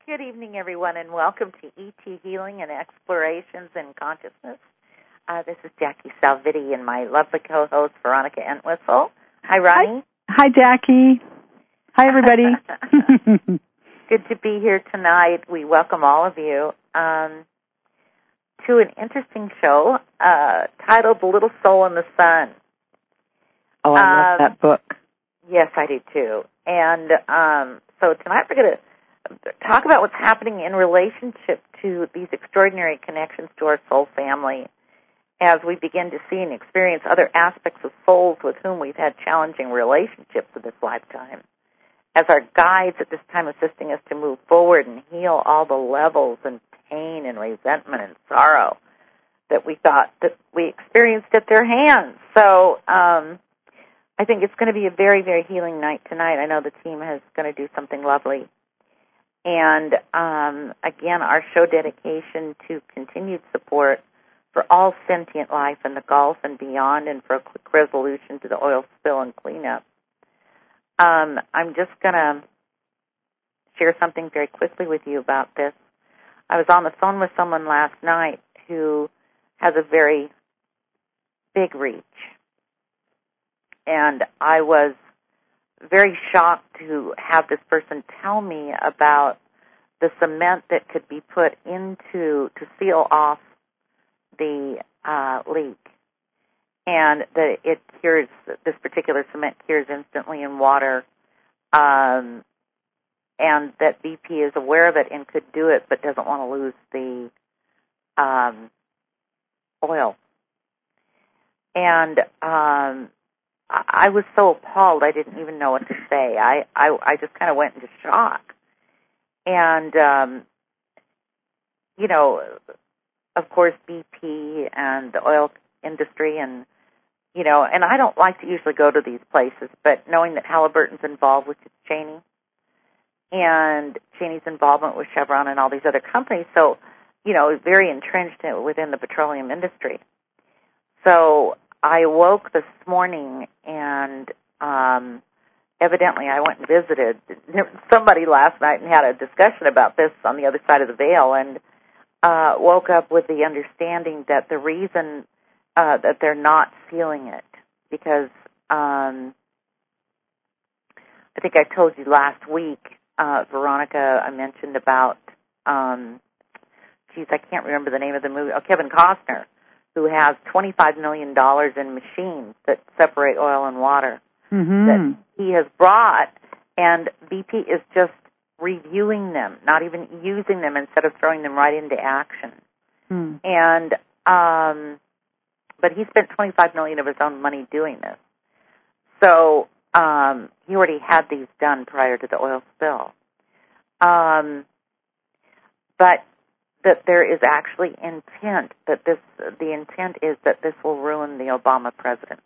Good evening, everyone, and welcome to ET Healing and Explorations in Consciousness. This is Jackie Salvitti and my lovely co-host, Veronica Entwistle. Hi, Ronnie. Hi, Jackie. Hi, everybody. Good to be here tonight. We welcome all of you to an interesting show titled The Little Soul in the Sun. Oh, I love that book. Yes, I do, too. And so tonight we're going to talk about what's happening in relationship to these extraordinary connections to our soul family as we begin to see and experience other aspects of souls with whom we've had challenging relationships in this lifetime, as our guides at this time assisting us to move forward and heal all the levels and pain and resentment and sorrow that we thought that we experienced at their hands. So I think it's going to be a very, very healing night tonight. I know the team is going to do something lovely. And, again, our show dedication to continued support for all sentient life in the Gulf and beyond, and for a quick resolution to the oil spill and cleanup. I'm just going to share something very quickly with you about this. I was on the phone with someone last night who has a very big reach, and I was very shocked to have this person tell me about the cement that could be put into to seal off the leak, and that it cures, this particular cement cures instantly in water, and that BP is aware of it and could do it but doesn't want to lose the oil. And I was so appalled I didn't even know what to say. I just kind of went into shock. And, you know, of course, BP and the oil industry and, you know, and I don't like to usually go to these places, but knowing that Halliburton's involved with Cheney and Cheney's involvement with Chevron and all these other companies, so, you know, very entrenched within the petroleum industry. So I woke this morning and evidently I went and visited somebody last night and had a discussion about this on the other side of the veil, and woke up with the understanding that the reason that they're not sealing it, because I think I told you last week, Veronica, I mentioned about, I can't remember the name of the movie, Kevin Costner, who has $25 million in machines that separate oil and water that he has brought, and BP is just reviewing them, not even using them, instead of throwing them right into action. And but he spent $25 million of his own money doing this. So he already had these done prior to the oil spill. But that there is actually intent, that the intent is that this will ruin the Obama presidency.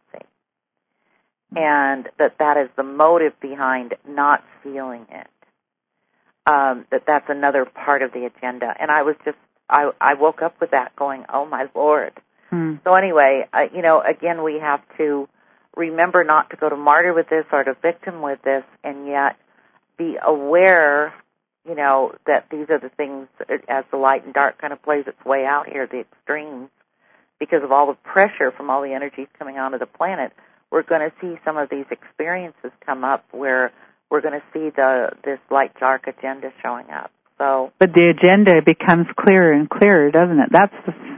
And that is the motive behind not sealing it. That's another part of the agenda. And I woke up with that going, oh my Lord. So anyway, you know, again, we have to remember not to go to martyr with this or to victim with this, and yet be aware, you know, that these are the things, as the light and dark kind of plays its way out here, the extremes, because of all the pressure from all the energies coming onto the planet, we're going to see some of these experiences come up where we're going to see this light-dark agenda showing up. So, but the agenda becomes clearer and clearer, doesn't it? That's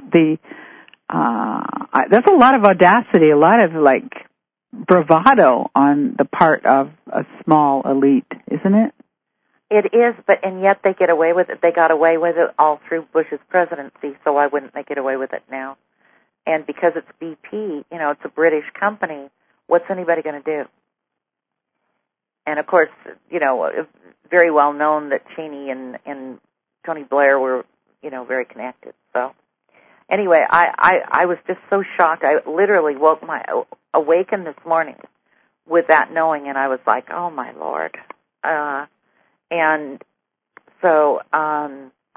that's a lot of audacity, a lot of, like, bravado on the part of a small elite, isn't it? It is, and yet they get away with it. They got away with it all through Bush's presidency, so why wouldn't they get away with it now? And because it's BP, you know, it's a British company, what's anybody going to do? And, of course, you know, it's very well known that Cheney and Tony Blair were, you know, very connected. So, anyway, I was just so shocked. I literally awakened this morning with that knowing, and I was like, oh, my Lord. And so, at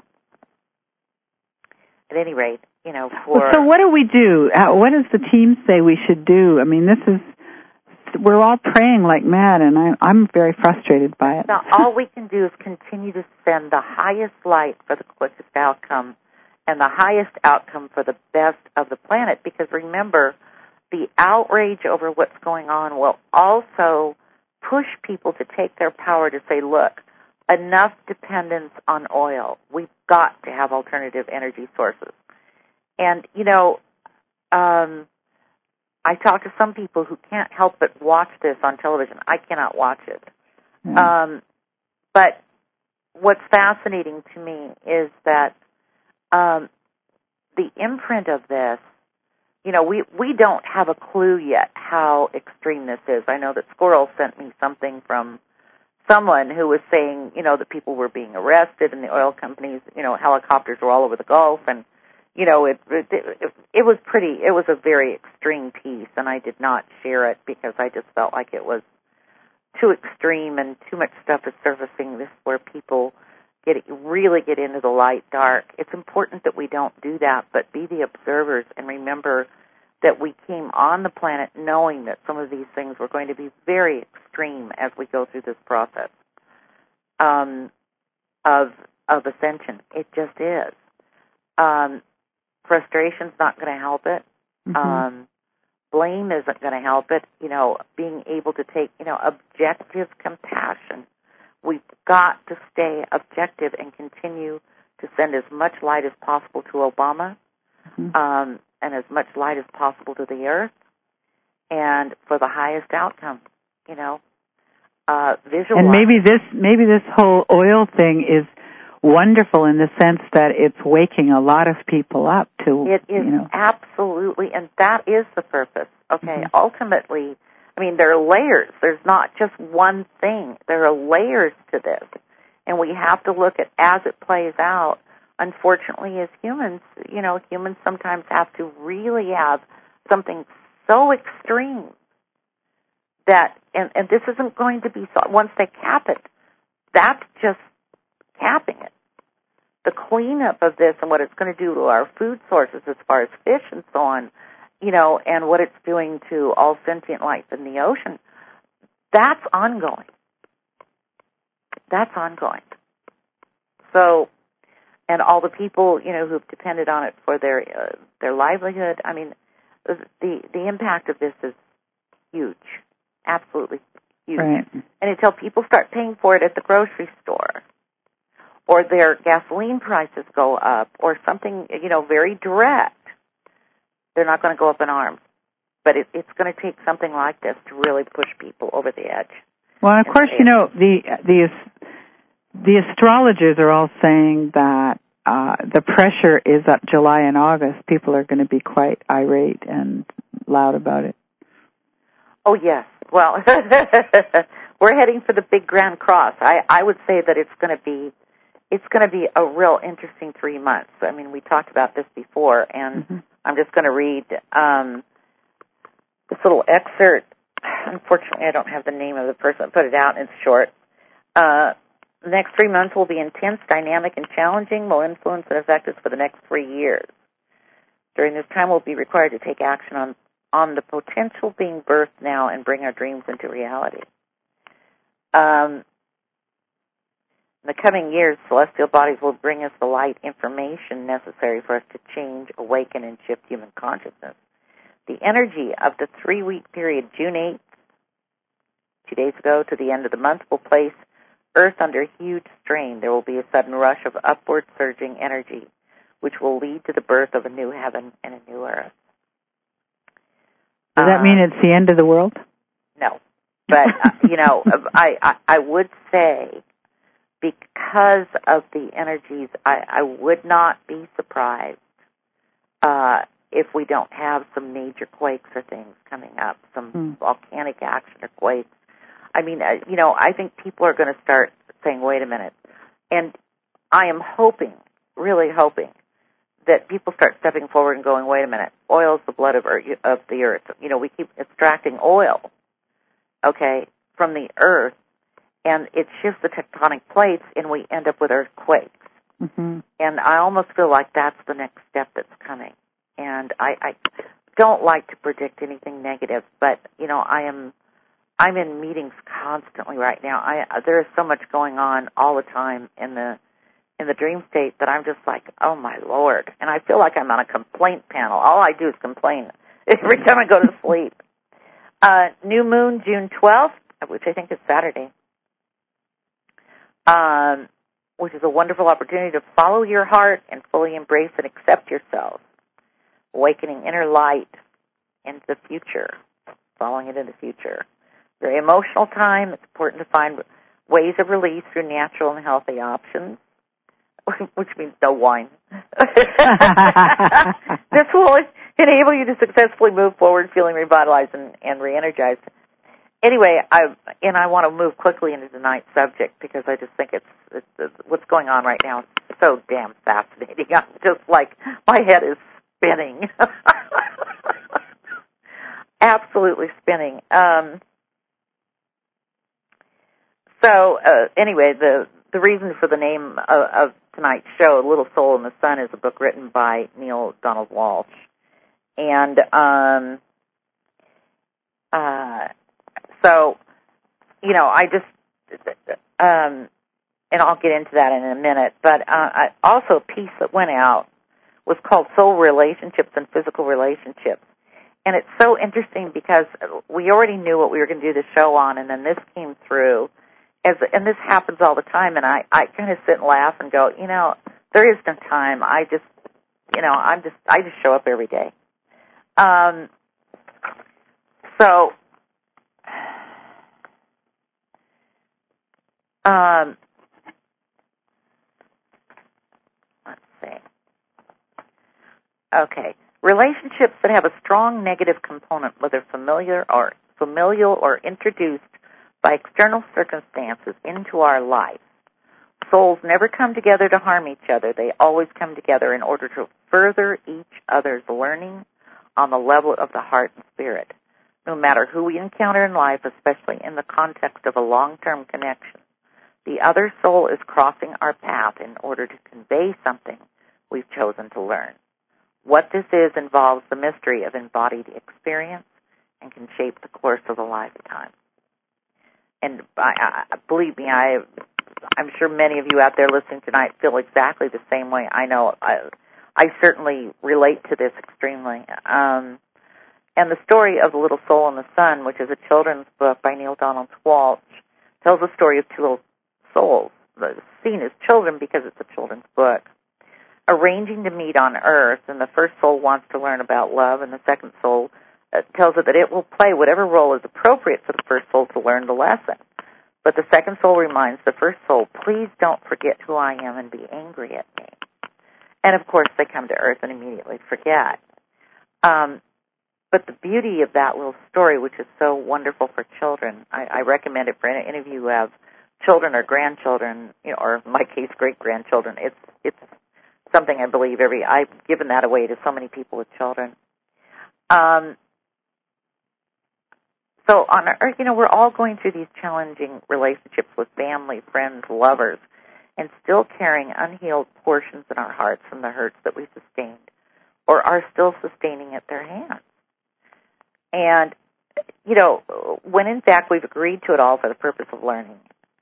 any rate, you know, so what do we do? What does the team say we should do? I mean, this is we're all praying like mad, and I'm very frustrated by it. Now, all we can do is continue to send the highest light for the quickest outcome and the highest outcome for the best of the planet, because remember, the outrage over what's going on will also push people to take their power to say, look, enough dependence on oil. We've got to have alternative energy sources. And, I talk to some people who can't help but watch this on television. I cannot watch it. But what's fascinating to me is that the imprint of this, we don't have a clue yet how extreme this is. I know that Squirrel sent me something from someone who was saying, that people were being arrested and the oil companies, helicopters were all over the Gulf, and it was a very extreme piece, and I did not share it because I just felt like it was too extreme and too much stuff is surfacing. This is where people really get into the light dark. It's important that we don't do that, but be the observers and remember that we came on the planet knowing that some of these things were going to be very extreme as we go through this process of ascension. It just is. Frustration's not going to help it. Mm-hmm. Blame isn't going to help it. Being able to take, objective compassion. We've got to stay objective and continue to send as much light as possible to Obama, and as much light as possible to the earth, and for the highest outcome. Visualize. And maybe this whole oil thing is wonderful in the sense that it's waking a lot of people up to. It is absolutely, and that is the purpose. Okay, ultimately, there are layers. There's not just one thing. There are layers to this, and we have to look at as it plays out. Unfortunately, as humans, humans sometimes have to really have something so extreme that, and this isn't going to be, once they cap it, that's just capping it. The cleanup of this and what it's going to do to our food sources as far as fish and so on, and what it's doing to all sentient life in the ocean, that's ongoing. That's ongoing. So, and all the people, who've depended on it for their livelihood, the impact of this is huge. Absolutely huge. Right. And until people start paying for it at the grocery store, or their gasoline prices go up, or something, very direct, they're not going to go up in arms. But it's going to take something like this to really push people over the edge. Well, and of course, the astrologers are all saying that the pressure is up July and August. People are going to be quite irate and loud about it. Oh, yes. Well, we're heading for the big Grand Cross. I would say that it's going to be a real interesting 3 months. We talked about this before, and I'm just going to read this little excerpt. Unfortunately, I don't have the name of the person that put it out, and it's short. The next 3 months will be intense, dynamic, and challenging, will influence and affect us for the next 3 years. During this time, we'll be required to take action on the potential being birthed now and bring our dreams into reality. In the coming years, celestial bodies will bring us the light information necessary for us to change, awaken, and shift human consciousness. The energy of the 3-week period, June 8th, 2 days ago, to the end of the month, will place Earth under huge strain. There will be a sudden rush of upward surging energy, which will lead to the birth of a new heaven and a new earth. Does that mean it's the end of the world? No. But, I would say, because of the energies, I would not be surprised if we don't have some major quakes or things coming up, some volcanic action or quakes. I think people are going to start saying, wait a minute. And I am hoping, really hoping, that people start stepping forward and going, wait a minute, oil is the blood of the earth. We keep extracting oil, from the earth, and it shifts the tectonic plates, and we end up with earthquakes. And I almost feel like that's the next step that's coming. And I don't like to predict anything negative, but, I am I'm in meetings constantly right now. There is so much going on all the time in the dream state that I'm just like, oh my Lord. And I feel like I'm on a complaint panel. All I do is complain every time I go to sleep. New moon, June 12th, which I think is Saturday, which is a wonderful opportunity to follow your heart and fully embrace and accept yourself. Awakening inner light into the future, following it in the future. Very emotional time. It's important to find ways of release through natural and healthy options, which means no wine. This will enable you to successfully move forward feeling revitalized and re-energized. Anyway, I want to move quickly into tonight's subject because I just think it's what's going on right now is so damn fascinating. I'm just like, my head is spinning. Absolutely spinning. Anyway, the reason for the name of tonight's show, Little Soul in the Sun, is a book written by Neale Donald Walsch. And I just, and I'll get into that in a minute, but also a piece that went out was called Soul Relationships and Physical Relationships. And it's so interesting because we already knew what we were going to do the show on, and then this came through. And this happens all the time, and I kind of sit and laugh and go, there is no time. I just show up every day. Let's see. Okay. Relationships that have a strong negative component, whether familial or introduced by external circumstances into our life. Souls never come together to harm each other. They always come together in order to further each other's learning on the level of the heart and spirit. No matter who we encounter in life, especially in the context of a long-term connection, the other soul is crossing our path in order to convey something we've chosen to learn. What this is involves the mystery of embodied experience and can shape the course of a lifetime. And believe me, I'm sure many of you out there listening tonight feel exactly the same way. I know I certainly relate to this extremely. And the story of The Little Soul in the Sun, which is a children's book by Neale Donald Walsch, tells the story of two little souls. The scene is children because it's a children's book, arranging to meet on Earth, and the first soul wants to learn about love, and the second soul tells it that it will play whatever role is appropriate for the first soul to learn the lesson. But the second soul reminds the first soul, please don't forget who I am and be angry at me. And, of course, they come to Earth and immediately forget. But the beauty of that little story, which is so wonderful for children, I recommend it for any of you who have children or grandchildren, or in my case, great-grandchildren. It's something I believe I've given that away to so many people with children. So on Earth, we're all going through these challenging relationships with family, friends, lovers, and still carrying unhealed portions in our hearts from the hurts that we sustained or are still sustaining at their hands. And, when in fact we've agreed to it all for the purpose of learning.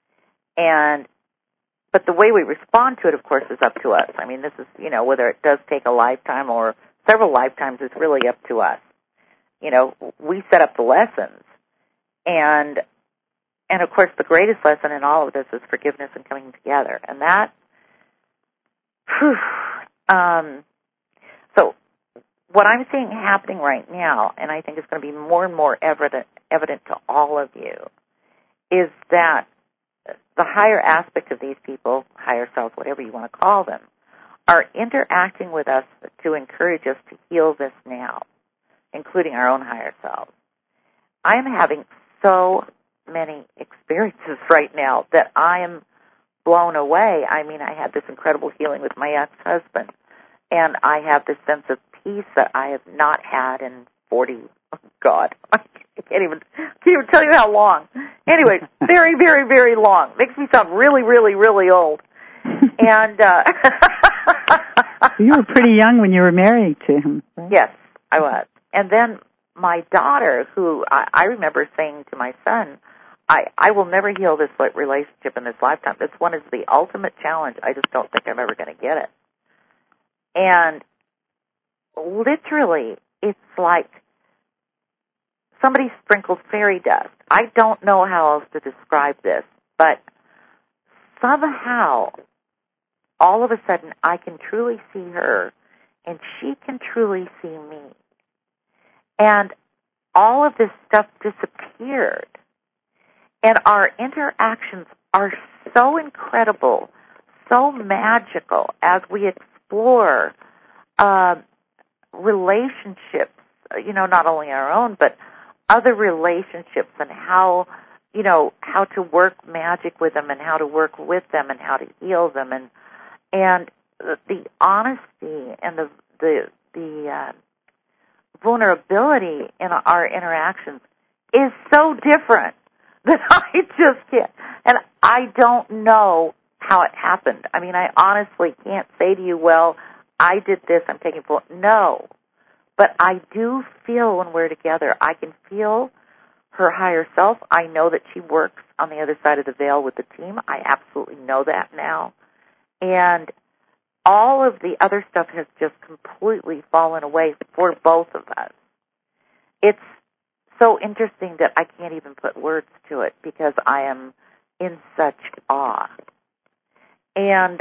But the way we respond to it, of course, is up to us. I mean, this is, whether it does take a lifetime or several lifetimes is really up to us. We set up the lessons. And of course, the greatest lesson in all of this is forgiveness and coming together. And that, so what I'm seeing happening right now, and I think it's going to be more and more evident to all of you, is that the higher aspect of these people, higher selves, whatever you want to call them, are interacting with us to encourage us to heal this now, including our own higher selves. I am having so many experiences right now that I am blown away. I mean, I had this incredible healing with my ex-husband, and I have this sense of peace that I have not had in 40, God, I can't even tell you how long. Anyway, very, very, very long. Makes me sound really, really, really old. And you were pretty young when you were married to him, right? Yes, I was. And then my daughter, who I remember saying to my son, I will never heal this relationship in this lifetime. This one is the ultimate challenge. I just don't think I'm ever going to get it. And literally, it's like somebody sprinkled fairy dust. I don't know how else to describe this, but somehow, all of a sudden, I can truly see her, and she can truly see me. And all of this stuff disappeared. And our interactions are so incredible, so magical as we explore relationships, not only our own, but other relationships, and how to work magic with them, and how to work with them, and how to heal them, and the honesty and the vulnerability in our interactions is so different that I just can't. And I don't know how it happened. I mean, I honestly can't say to you, well, I did this, I'm taking full. No. But I do feel when we're together, I can feel her higher self. I know that she works on the other side of the veil with the team. I absolutely know that now. And all of the other stuff has just completely fallen away for both of us. It's so interesting that I can't even put words to it because I am in such awe. And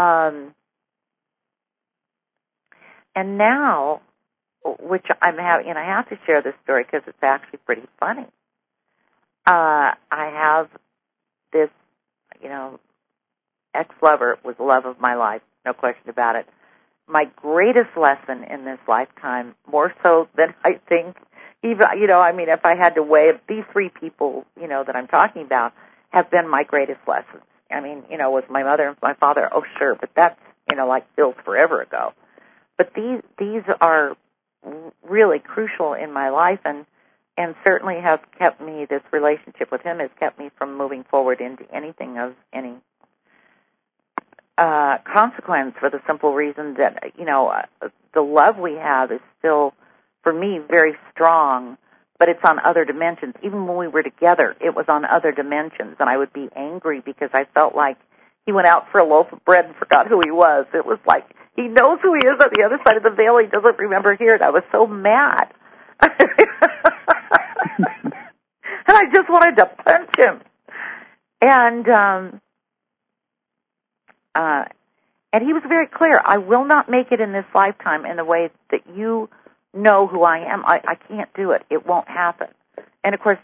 now, which I'm having, and I have to share this story because it's actually pretty funny. I have this, ex-lover was the love of my life, no question about it. My greatest lesson in this lifetime, more so than I think, even, if I had to weigh it, these three people, that I'm talking about have been my greatest lessons. Was my mother and my father, oh sure, but that's, built forever ago. But these are really crucial in my life, and certainly have kept me, this relationship with him has kept me from moving forward into anything of any consequence, for the simple reason that, the love we have is still, for me, very strong, but it's on other dimensions. Even when we were together, it was on other dimensions, and I would be angry because I felt like he went out for a loaf of bread and forgot who he was. It was like, he knows who he is on the other side of the veil. He doesn't remember here. And I was so mad. And I just wanted to punch him. And he was very clear. I will not make it in this lifetime in the way that you know who I am. I can't do it. It won't happen. And, of course,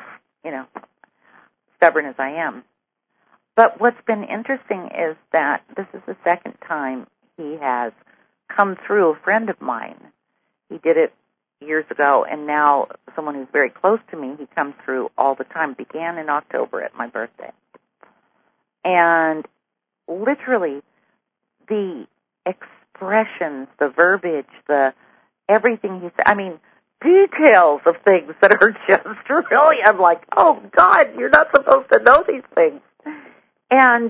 stubborn as I am. But what's been interesting is that this is the second time he has come through a friend of mine. He did it years ago, and now someone who's very close to me, he comes through all the time. Began in October at my birthday. And literally the expressions, the verbiage, everything he said, details of things that are just really, I'm like, oh God, you're not supposed to know these things. And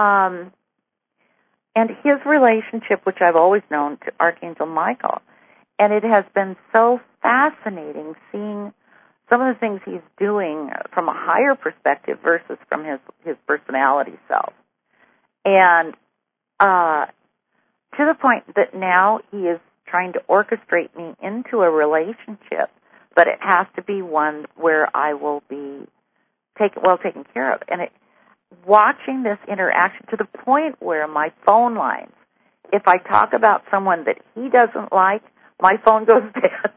his relationship, which I've always known, to Archangel Michael. And it has been so fascinating seeing some of the things he's doing from a higher perspective versus from his personality self. And to the point that now he is trying to orchestrate me into a relationship, but it has to be one where I will be taken care of. And watching this interaction to the point where my phone lines, if I talk about someone that he doesn't like, my phone goes dead.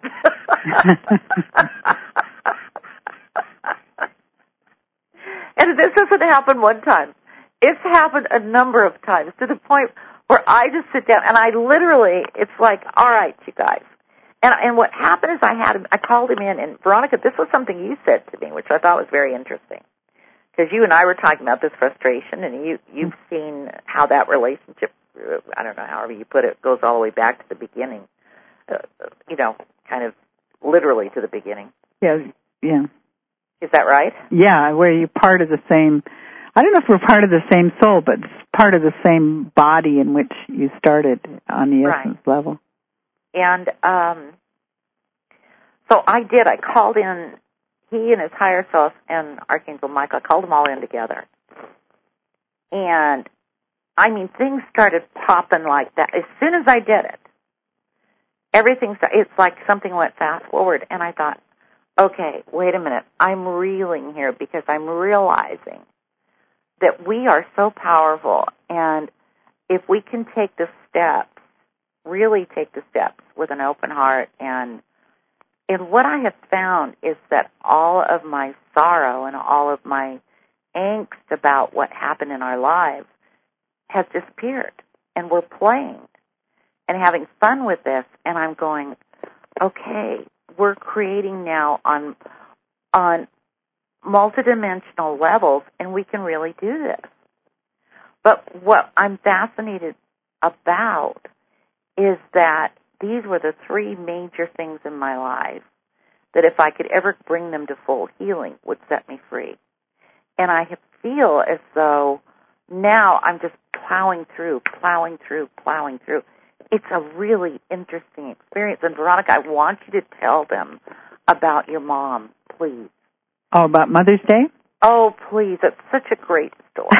And this doesn't happen one time. It's happened a number of times to the point where I just sit down and I literally, it's like, all right, you guys. And what happened is I called him in, and Veronica, this was something you said to me, which I thought was very interesting. Because you and I were talking about this frustration, and you've seen how that relationship, I don't know, however you put it, goes all the way back to the beginning. Kind of literally to the beginning. Yeah. Is that right? Yeah, where you're part of the same, I don't know if we're part of the same soul, but part of the same body in which you started on the essence level. And So I did. I called in, he and his higher self and Archangel Michael, I called them all in together. And, I mean, things started popping like that. As soon as I did it, it's like something went fast forward. And I thought, okay, wait a minute. I'm reeling here because I'm realizing that we are so powerful. And if we can take the steps, really take the steps with an open heart, and what I have found is that all of my sorrow and all of my angst about what happened in our lives has disappeared, and we're playing and having fun with this, and I'm going, okay, we're creating now on multidimensional levels, and we can really do this. But what I'm fascinated about is that these were the three major things in my life that if I could ever bring them to full healing would set me free. And I feel as though now I'm just plowing through. It's a really interesting experience. And Veronica, I want you to tell them about your mom, please. Oh, about Mother's Day? Oh, please. It's such a great story.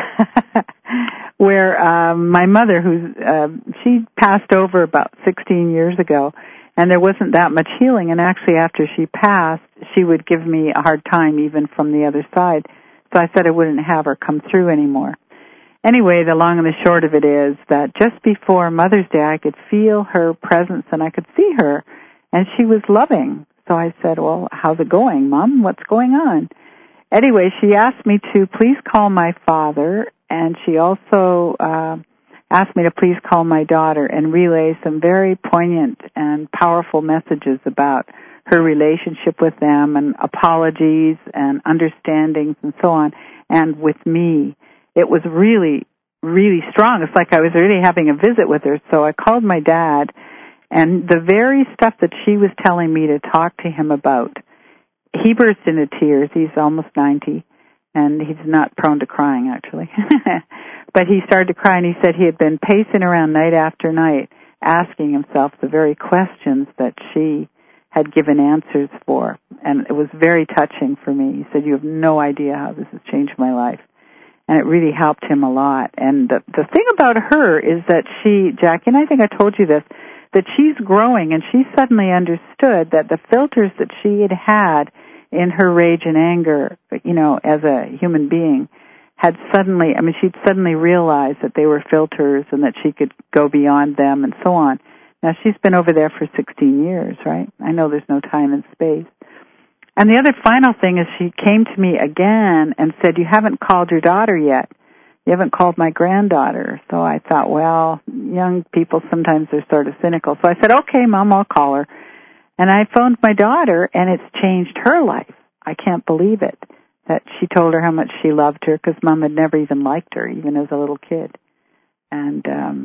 Where my mother, she passed over about 16 years ago, and there wasn't that much healing. And actually, after she passed, she would give me a hard time even from the other side. So I said I wouldn't have her come through anymore. Anyway, the long and the short of it is that just before Mother's Day, I could feel her presence and I could see her, and she was loving. So I said, well, how's it going, Mom? What's going on? Anyway, she asked me to please call my father, and she also asked me to please call my daughter and relay some very poignant and powerful messages about her relationship with them and apologies and understandings and so on, and with me. It was really, really strong. It's like I was really having a visit with her. So I called my dad, and the very stuff that she was telling me to talk to him about, he burst into tears. He's almost 90, and he's not prone to crying, actually. But he started to cry, and he said he had been pacing around night after night, asking himself the very questions that she had given answers for. And it was very touching for me. He said, you have no idea how this has changed my life. And it really helped him a lot. And the thing about her is that Jackie, and I think I told you this, that she's growing, and she suddenly understood that the filters that she had had in her rage and anger, as a human being, she'd suddenly realized that they were filters and that she could go beyond them and so on. Now, she's been over there for 16 years, right? I know there's no time and space. And the other final thing is she came to me again and said, you haven't called your daughter yet. You haven't called my granddaughter. So I thought, well, young people, sometimes they're sort of cynical. So I said, okay, Mom, I'll call her. And I phoned my daughter, and it's changed her life. I can't believe it, that she told her how much she loved her because Mom had never even liked her, even as a little kid. And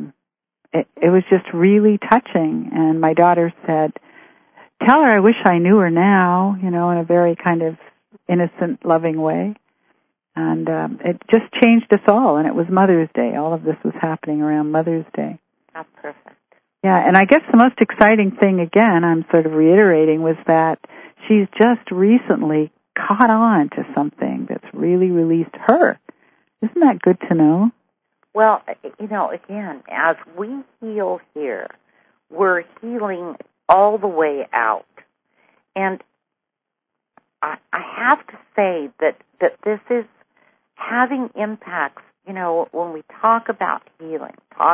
it was just really touching. And my daughter said, tell her I wish I knew her now, in a very kind of innocent, loving way. And it just changed us all, and it was Mother's Day. All of this was happening around Mother's Day. That's perfect. Yeah, and I guess the most exciting thing, again, I'm sort of reiterating, was that she's just recently caught on to something that's really released her. Isn't that good to know? Well, again, as we heal here, we're healing all the way out. And I have to say that this is having impacts, when we talk about healing.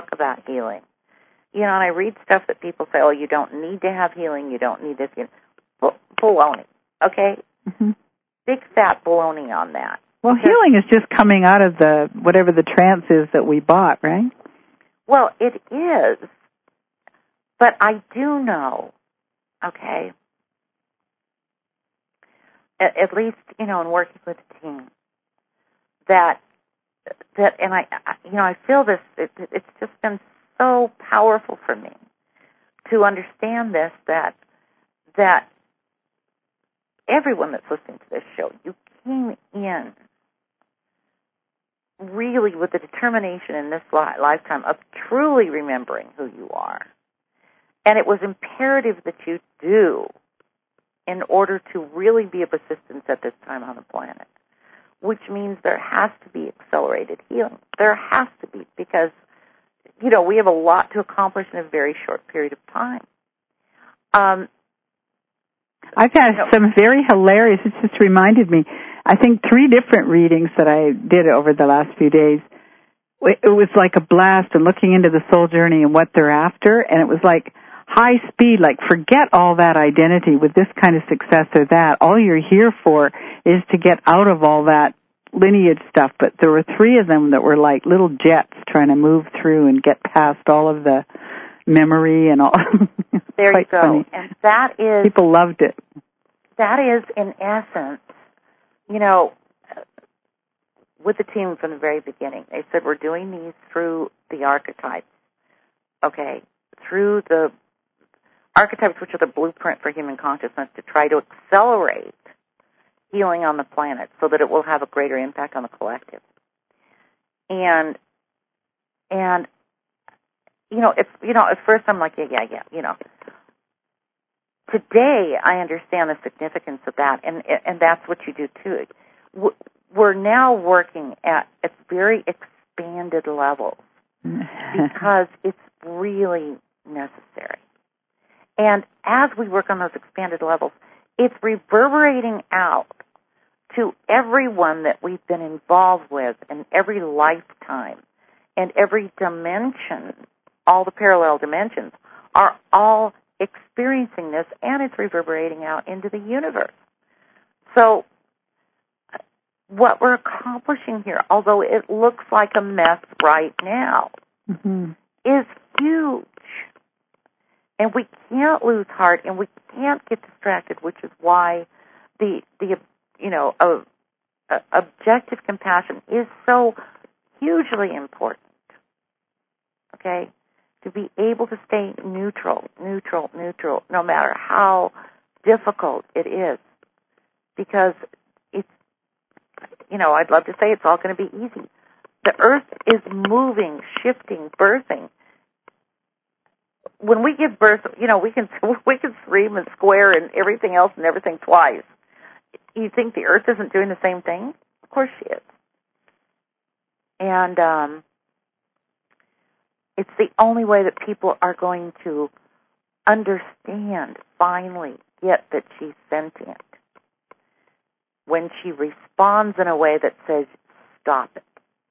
And I read stuff that people say, oh, you don't need to have healing, you don't need this. Baloney, okay? Mm-hmm. Big fat baloney on that. Well, healing is just coming out of whatever the trance is that we bought, right? Well, it is. But I do know, okay, at least, in working with the team, that and I feel this, it's just been so powerful for me to understand this, that everyone that's listening to this show, you came in really with the determination in this lifetime of truly remembering who you are. And it was imperative that you do in order to really be of assistance at this time on the planet, which means there has to be accelerated healing. There has to be, because, we have a lot to accomplish in a very short period of time. I've had some very hilarious, it just reminded me, I think 3 different readings that I did over the last few days. It was like a blast and looking into the soul journey and what they're after, and it was like high speed, like forget all that identity with this kind of success or that. All you're here for is to get out of all that lineage stuff. But there were 3 of them that were like little jets trying to move through and get past all of the memory and all. There you go. Funny. And that is... People loved it. That is, in essence, with the team from the very beginning, they said we're doing these through the archetypes, okay, through the archetypes, which are the blueprint for human consciousness, to try to accelerate healing on the planet so that it will have a greater impact on the collective. And at first I'm like, yeah. Today I understand the significance of that, and that's what you do too. We're now working at very expanded levels because it's really necessary. And as we work on those expanded levels, it's reverberating out to everyone that we've been involved with in every lifetime and every dimension. All the parallel dimensions are all experiencing this, and it's reverberating out into the universe. So what we're accomplishing here, although it looks like a mess right now, is huge. And we can't lose heart, and we can't get distracted, which is why the objective compassion is so hugely important. Okay? To be able to stay neutral, no matter how difficult it is. Because it's, I'd love to say it's all going to be easy. The earth is moving, shifting, birthing. When we give birth, we can scream and square and everything else and everything twice. You think the earth isn't doing the same thing? Of course she is. And it's the only way that people are going to understand, finally, get that she's sentient. When she responds in a way that says, stop it.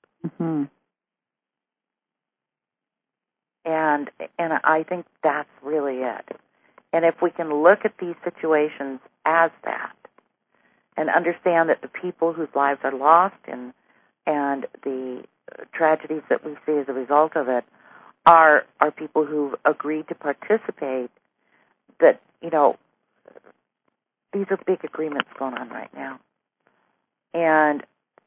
And I think that's really it. And if we can look at these situations as that and understand that the people whose lives are lost and the tragedies that we see as a result of it are people who've agreed to participate, that, these are big agreements going on right now. And,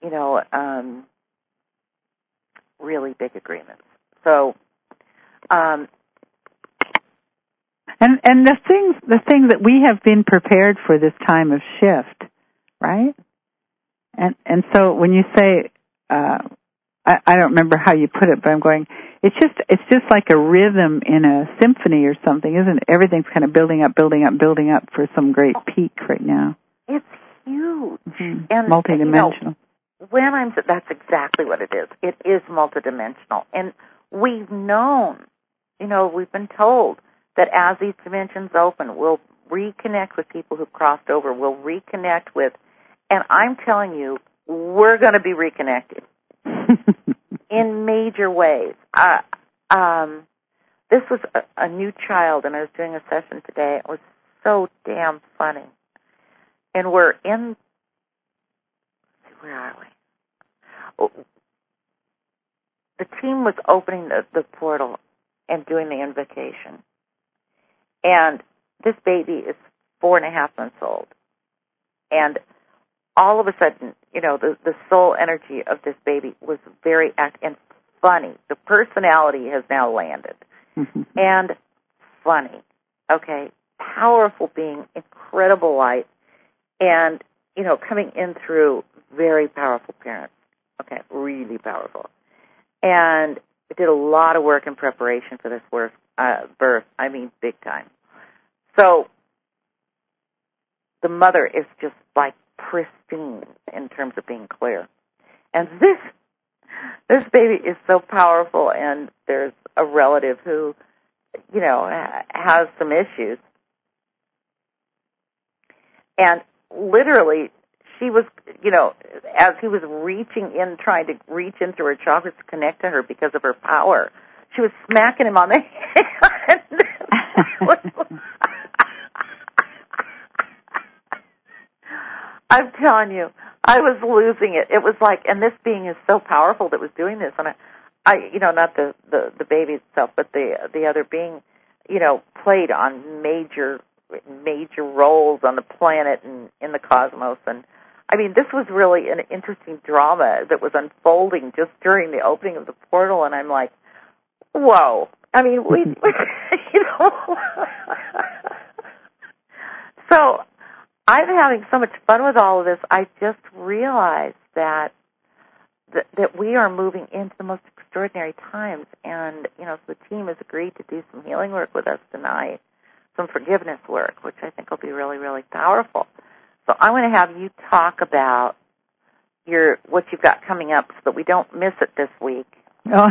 really big agreements. So, and the thing that we have been prepared for this time of shift, right? And so when you say, I don't remember how you put it, but I'm going, it's just like a rhythm in a symphony or something, isn't it? Everything's kind of building up for some great peak right now. It's huge. And multidimensional. That's exactly what it is. It is multidimensional. And we've known, we've been told that as these dimensions open, we'll reconnect with people who've crossed over. We'll reconnect with, and I'm telling you, we're going to be reconnected in major ways. This was a new child, and I was doing a session today. It was so damn funny. And we're in, where are we? The team was opening the portal and doing the invocation. And this baby is 4.5 months old. And all of a sudden, the soul energy of this baby was very active and funny. The personality has now landed. And funny. Okay? Powerful being, incredible light, and, coming in through very powerful parents. Okay, really powerful. And we did a lot of work in preparation for this birth. I mean, big time. So the mother is just like pristine in terms of being clear. And this baby is so powerful, and there's a relative who, has some issues. And literally, she was, as he was reaching in, trying to reach into her chakras to connect to her because of her power, she was smacking him on the hand. I'm telling you, I was losing it. It was like, and this being is so powerful that was doing this, and I not the baby itself, but the other being, played on major roles on the planet and in the cosmos. And I mean, this was really an interesting drama that was unfolding just during the opening of the portal, and I'm like, whoa. I mean, we So I'm having so much fun with all of this. I just realized that we are moving into the most extraordinary times, and so the team has agreed to do some healing work with us tonight, some forgiveness work, which I think will be really, really powerful. So I'm going to have you talk about what you've got coming up so that we don't miss it this week. Oh,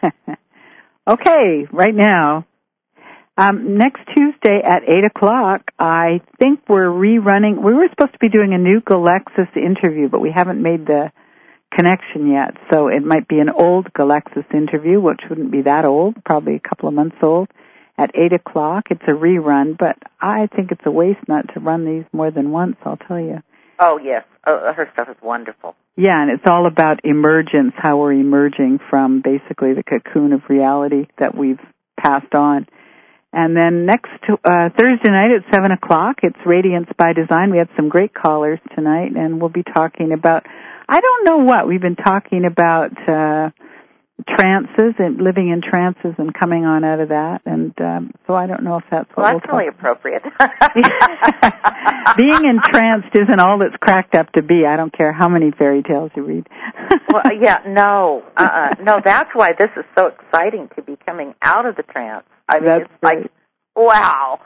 okay. Right now, next Tuesday at 8 o'clock, I think we're rerunning. We were supposed to be doing a new Galexis interview, but we haven't made the connection yet. So it might be an old Galexis interview, which wouldn't be that old, probably a couple of months old, at 8 o'clock. It's a rerun, but I think it's a waste not to run these more than once, I'll tell you. Oh, yes. Her stuff is wonderful. Yeah, and it's all about emergence, how we're emerging from basically the cocoon of reality that we've passed on. And then next Thursday night at 7 o'clock, it's Radiance by Design. We had some great callers tonight, and we'll be talking about, I don't know what, we've been talking about trances and living in trances and coming on out of that. And so I don't know if that's what that's really appropriate. Being entranced isn't all it's cracked up to be. I don't care how many fairy tales you read. Well, yeah, no, that's why this is so exciting to be coming out of the trance. I mean, that's it's great. Like, wow.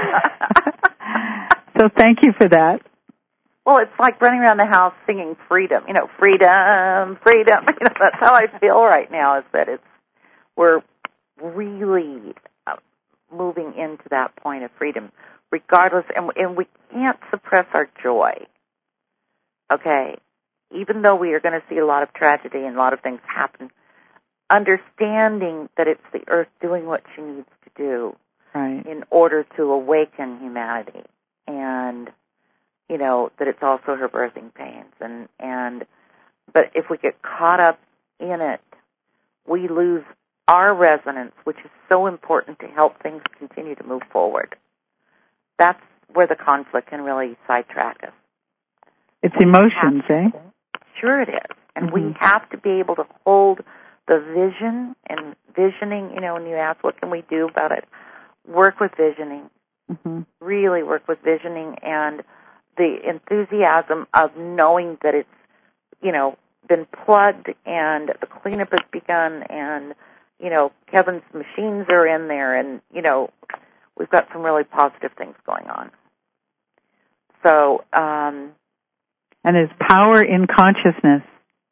So thank you for that. Well, it's like running around the house singing freedom, freedom, freedom. That's how I feel right now, is that we're really moving into that point of freedom, regardless, and we can't suppress our joy, okay? Even though we are going to see a lot of tragedy and a lot of things happen, understanding that it's the earth doing what she needs to do in order to awaken humanity, and that it's also her birthing pains, but if we get caught up in it, we lose our resonance, which is so important to help things continue to move forward. That's where the conflict can really sidetrack us. It's emotions, eh? Sure it is. And we have to be able to hold the vision and visioning, when you ask what can we do about it, work with visioning, really work with visioning, and the enthusiasm of knowing that it's, been plugged and the cleanup has begun, and, Kevin's machines are in there, and, we've got some really positive things going on. So, and there's power in consciousness.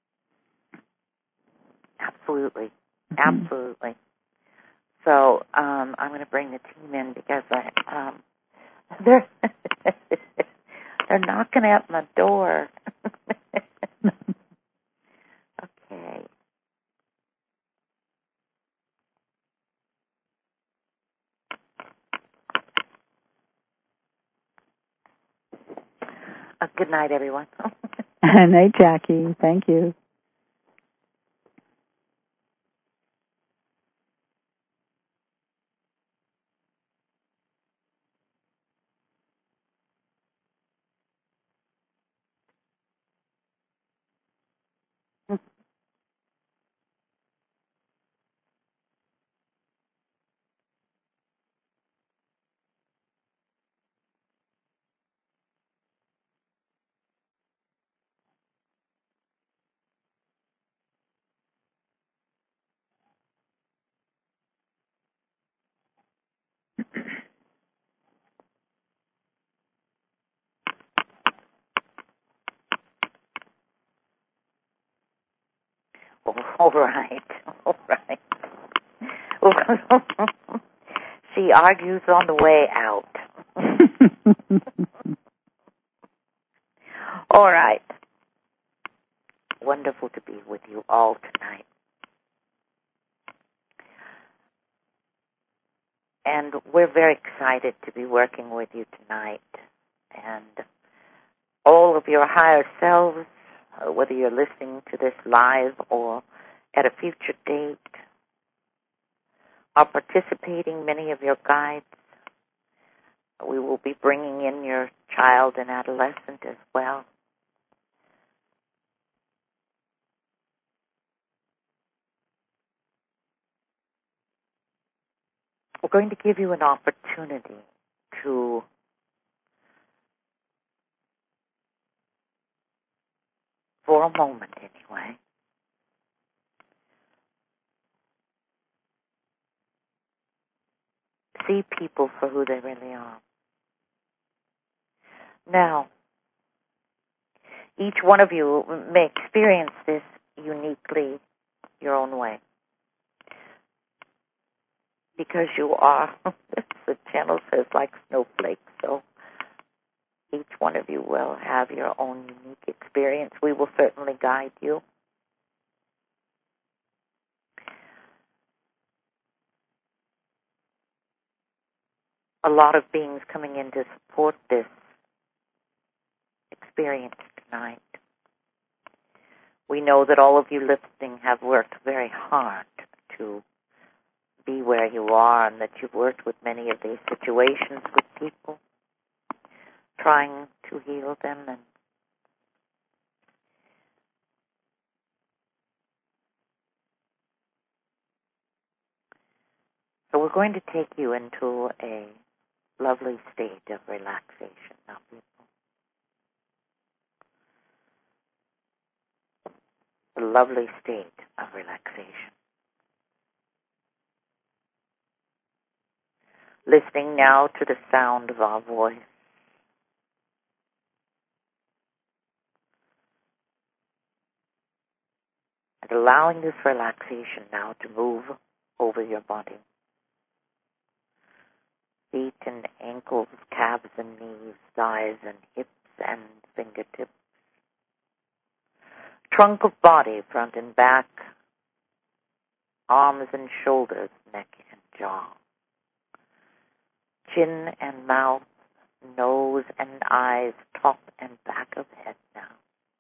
Absolutely. Absolutely. So, I'm going to bring the team in because they're knocking at my door. Okay. Good night, everyone. Good night, Jackie. Thank you. All right. All right. She argues on the way out. All right. Wonderful to be with you all tonight. And we're very excited to be working with you tonight. And all of your higher selves, whether you're listening to this live or at a future date, are participating, many of your guides. We will be bringing in your child and adolescent as well. We're going to give you an opportunity to for a moment anyway, see people for who they really are. Now, each one of you may experience this uniquely your own way. Because you are, the channel says, like snowflakes, so each one of you will have your own unique experience. We will certainly guide you. A lot of beings coming in to support this experience tonight. We know that all of you listening have worked very hard to be where you are, and that you've worked with many of these situations with people, trying to heal them. And so we're going to take you into a lovely state of relaxation now, people. A lovely state of relaxation. Listening now to the sound of our voice. And allowing this relaxation now to move over your body. Feet and ankles, calves and knees, thighs and hips and fingertips. Trunk of body, front and back. Arms and shoulders, neck and jaw. Chin and mouth, nose and eyes, top and back of head now.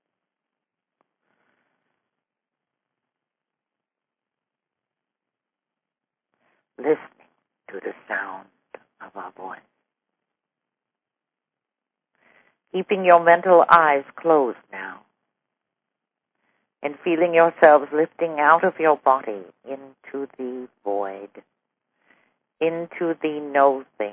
Listening to the sound of our voice. Keeping your mental eyes closed now. And feeling yourselves lifting out of your body into the void, into the no thing.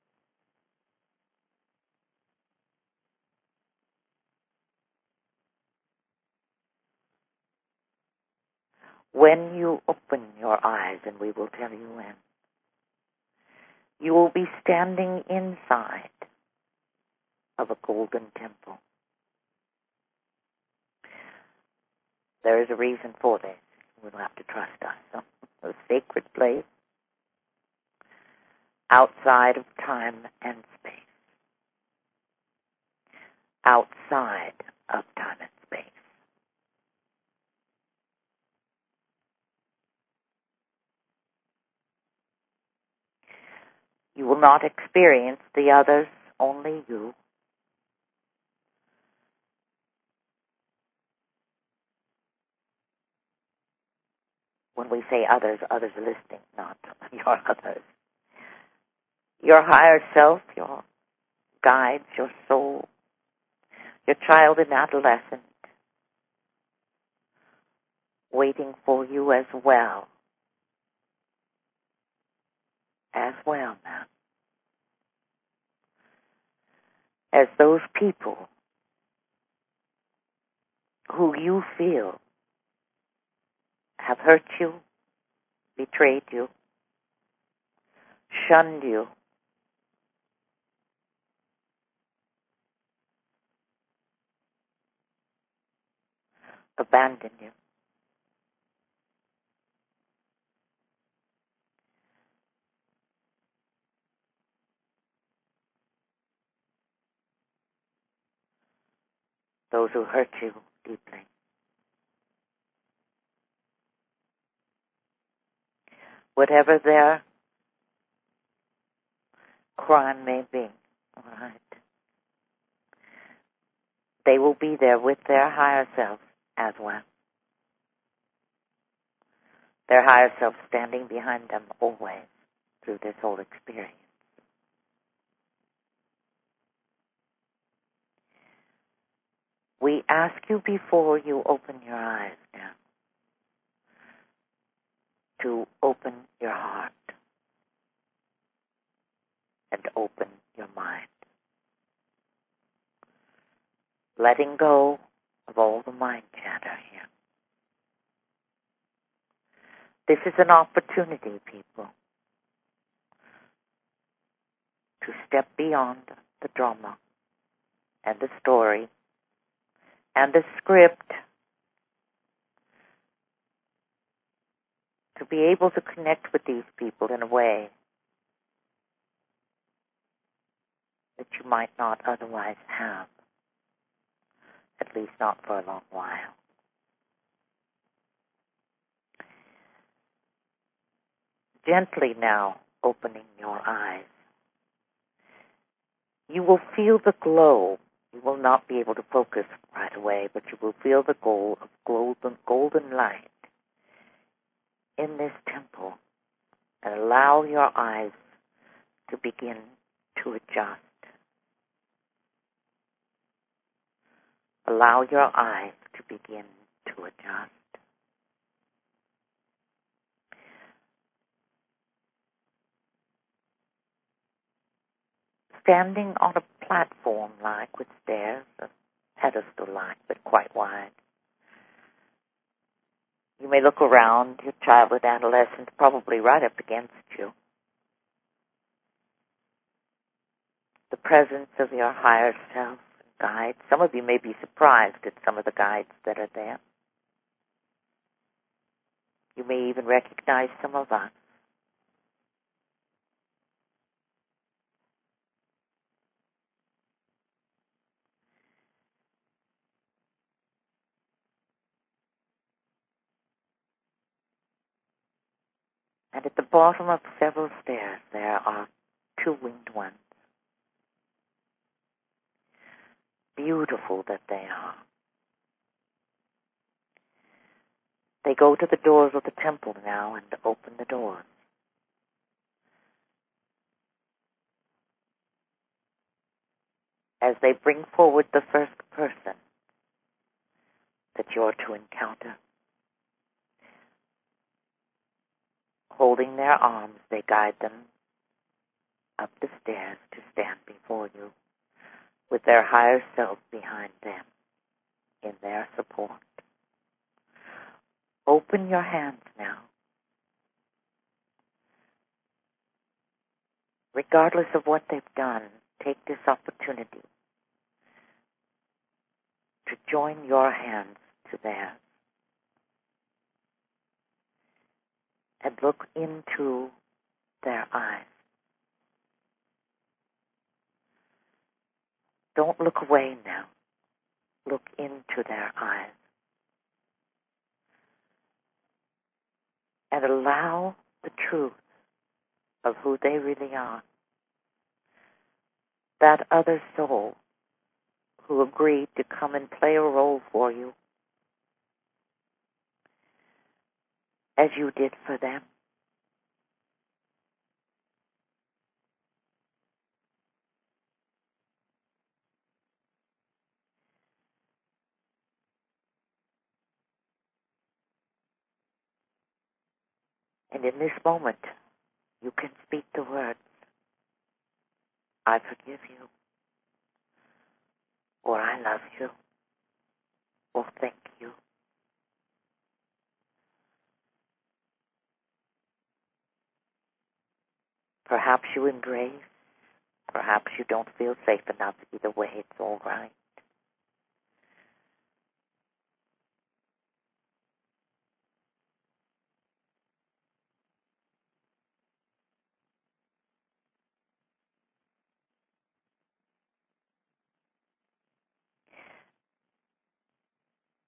When you open your eyes, and we will tell you when, you will be standing inside of a golden temple. There is a reason for this. You will have to trust us. A sacred place outside of time and space. Outside of time and space. You will not experience the others, only you. When we say others, others are listening, not your others. Your higher self, your guides, your soul, your child and adolescent, waiting for you as well. As well now. As those people who you feel have hurt you, betrayed you, shunned you, abandoned you. those who hurt you deeply. Whatever their crime may be, all right, they will be there with their higher self as well. Their higher self standing behind them always through this whole experience. We ask you before you open your eyes now to open your heart and open your mind. Letting go of all the mind chatter here. This is an opportunity, people, to step beyond the drama and the story and the script, to be able to connect with these people in a way that you might not otherwise have, at least not for a long while. Gently now opening your eyes. You will feel the glow. You will not be able to focus right away, but you will feel the glow of golden light in this temple, and allow your eyes to begin to adjust. Allow your eyes to begin to adjust. Standing on a platform-like with stairs, a pedestal-like, but quite wide. You may look around, your childhood, adolescent, probably right up against you. The presence of your higher self and guides. Some of you may be surprised at some of the guides that are there. You may even recognize some of us. And at the bottom of several stairs, there are two winged ones. Beautiful that they are. They go to the doors of the temple now and open the doors. As they bring forward the first person that you're to encounter. Holding their arms, they guide them up the stairs to stand before you with their higher self behind them in their support. Open your hands now. Regardless of what they've done, take this opportunity to join your hands to theirs and look into their eyes. Don't look away now. Look into their eyes. And allow the truth of who they really are. That other soul who agreed to come and play a role for you as you did for them. And in this moment, you can speak the words, I forgive you, or I love you, or thank you. Perhaps you embrace, perhaps you don't feel safe enough. Either way, it's all right.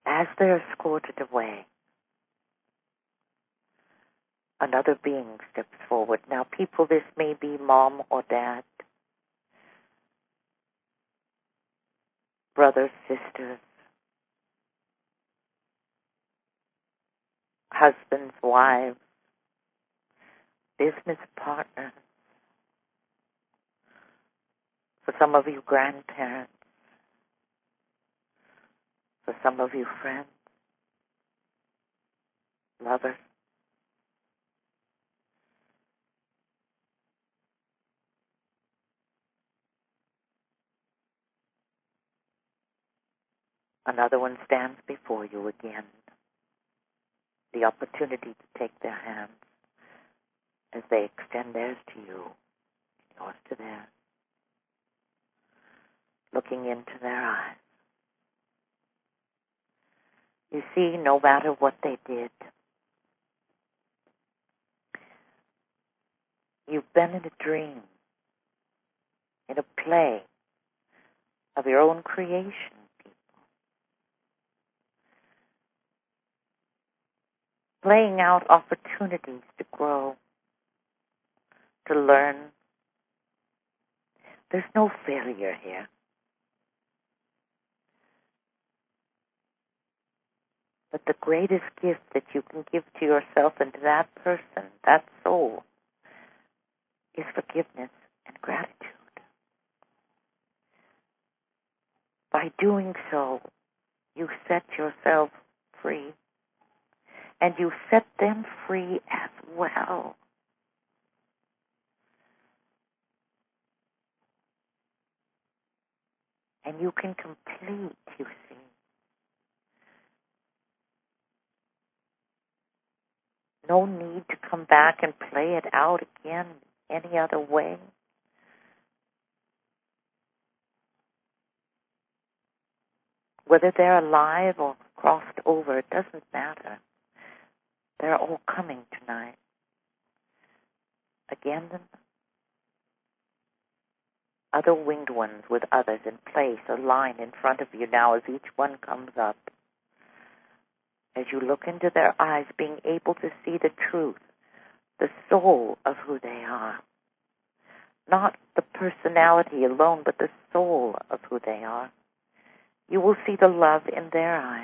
As they're escorted away, another being steps forward. Now, people, this may be mom or dad, brothers, sisters, husbands, wives, business partners, for some of you, grandparents, for some of you, friends, lovers. Another one stands before you again. The opportunity to take their hands as they extend theirs to you, yours to theirs, looking into their eyes. You see, no matter what they did, you've been in a dream, in a play of your own creation, people. Playing out opportunities to grow, to learn. There's no failure here. But the greatest gift that you can give to yourself and to that person, that soul, is forgiveness and gratitude. By doing so, you set yourself free, and you set them free as well. And you can complete, you see. No need to come back and play it out again any other way. Whether they're alive or crossed over, it doesn't matter. They're all coming tonight. Again, other winged ones with others in place or line in front of you now as each one comes up. As you look into their eyes, being able to see the truth, the soul of who they are. Not the personality alone, but the soul of who they are. You will see the love in their eyes.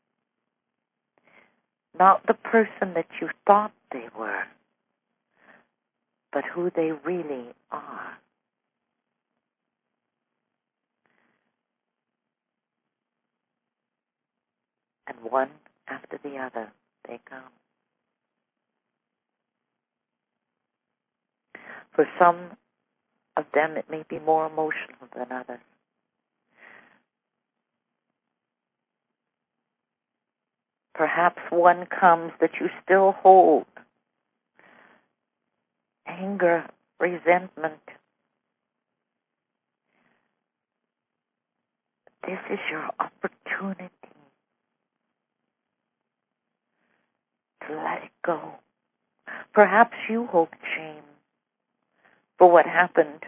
Not the person that you thought they were, but who they really are. And one after the other, they come. For some of them, it may be more emotional than others. Perhaps one comes that you still hold. Anger, resentment. This is your opportunity to let it go. Perhaps you hold shame for what happened.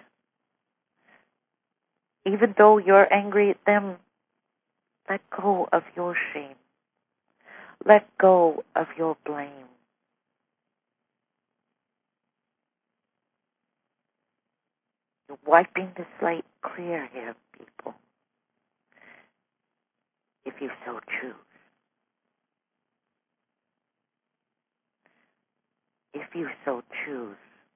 Even though you're angry at them, let go of your shame. Let go of your blame. You're wiping the slate clear here, people, if you so choose. If you so choose.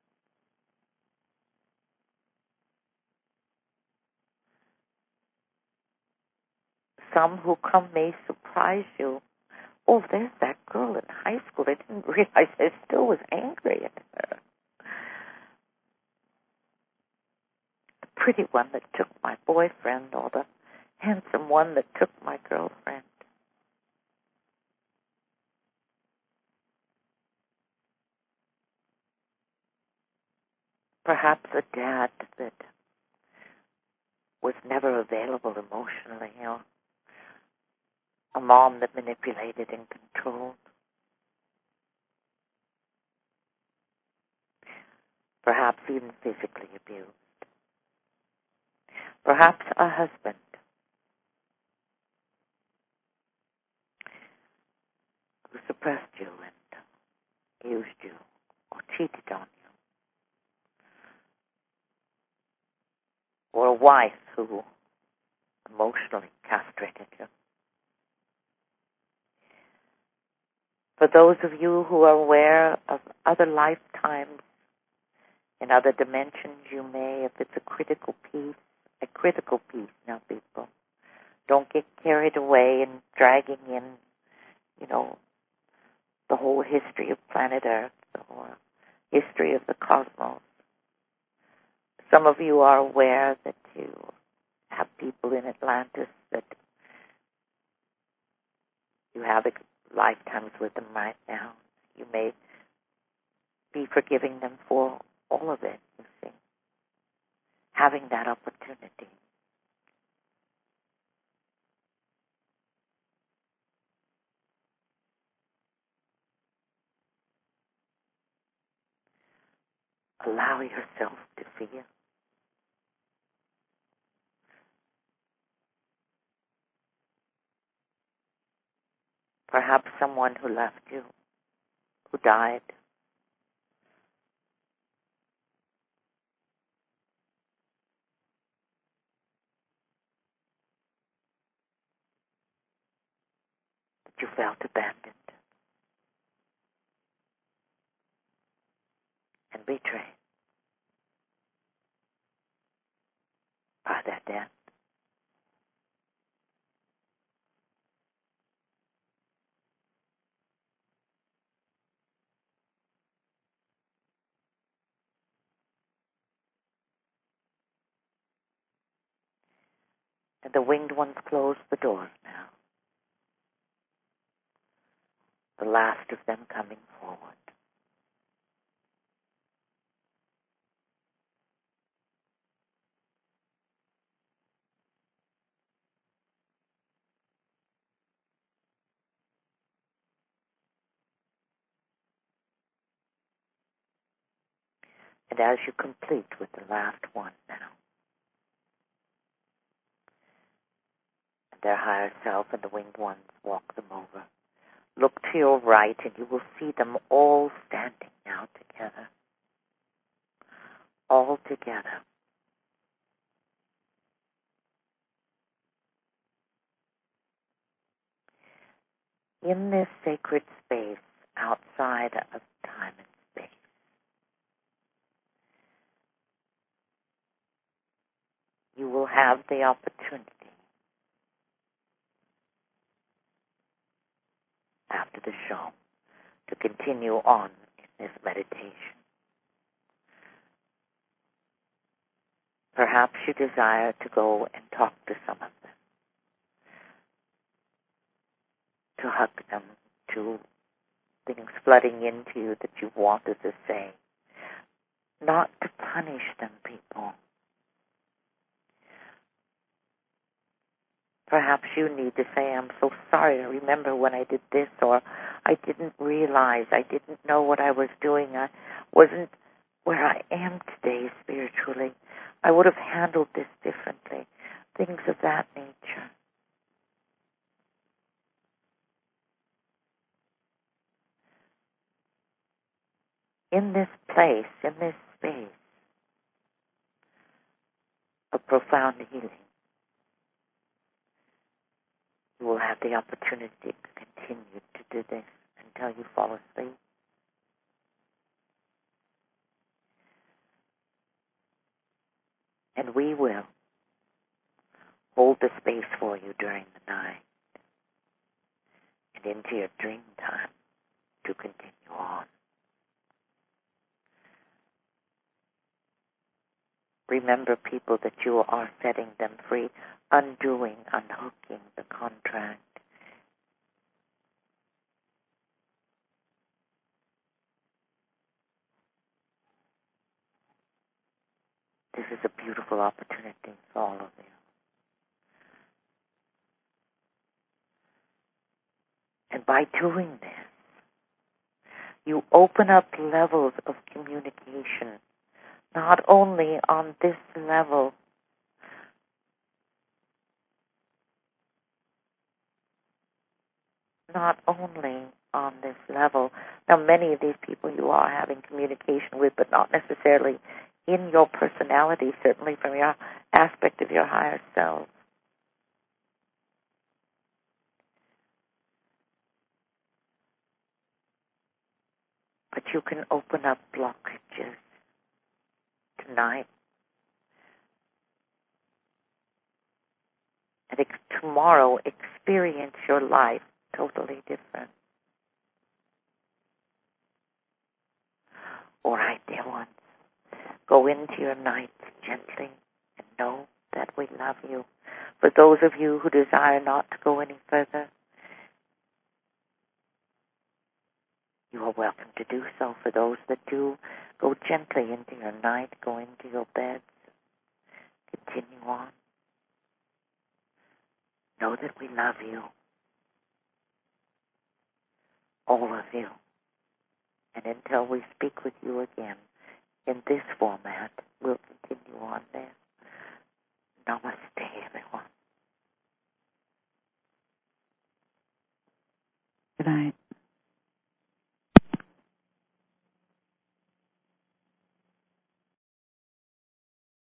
Some who come may surprise you. Oh, there's that girl in high school. I didn't realize I still was angry at her. The pretty one that took my boyfriend, or the handsome one that took my girlfriend. Perhaps a dad that was never available emotionally, or a mom that manipulated and controlled. Perhaps even physically abused. Perhaps a husband who suppressed you and used you or cheated on you, or a wife who emotionally castrated you. For those of you who are aware of other lifetimes in other dimensions, you may, if it's a critical piece now, people. Don't get carried away in dragging in, the whole history of planet Earth or history of the cosmos. Some of you are aware that you have people in Atlantis that you have lifetimes with them right now. You may be forgiving them for all of it, you see. Having that opportunity. Allow yourself to feel. Perhaps someone who left you, who died. That you felt abandoned and betrayed by that death. And the winged ones close the doors now. The last of them coming forward. And as you complete with the last one now, and their higher self and the winged ones walk them over, look to your right and you will see them all standing now together. All together. In this sacred space outside of time and space. You will have the opportunity after the show to continue on in this meditation. Perhaps you desire to go and talk to some of them, to hug them, to things flooding into you that you wanted to say. Not to punish them, people. Perhaps you need to say, I'm so sorry, I remember when I did this, or I didn't realize, I didn't know what I was doing, I wasn't where I am today spiritually. I would have handled this differently. Things of that nature. In this place, in this space of profound healing, you will have the opportunity to continue to do this until you fall asleep. And we will hold the space for you during the night and into your dream time to continue on. Remember, people, that you are setting them free, undoing, unhooking the contract. This is a beautiful opportunity for all of you. And by doing this, you open up levels of communication, not only on this level, not only on this level. Now, many of these people you are having communication with, but not necessarily in your personality, certainly from your aspect of your higher self. But you can open up blockages tonight. And tomorrow experience your life totally different. All right, dear ones, go into your nights gently and know that we love you. For those of you who desire not to go any further, you are welcome to do so. For those that do, go gently into your night, go into your beds, continue on. Know that we love you, all of you. And until we speak with you again in this format, we'll continue on there. Namaste, everyone. Good night.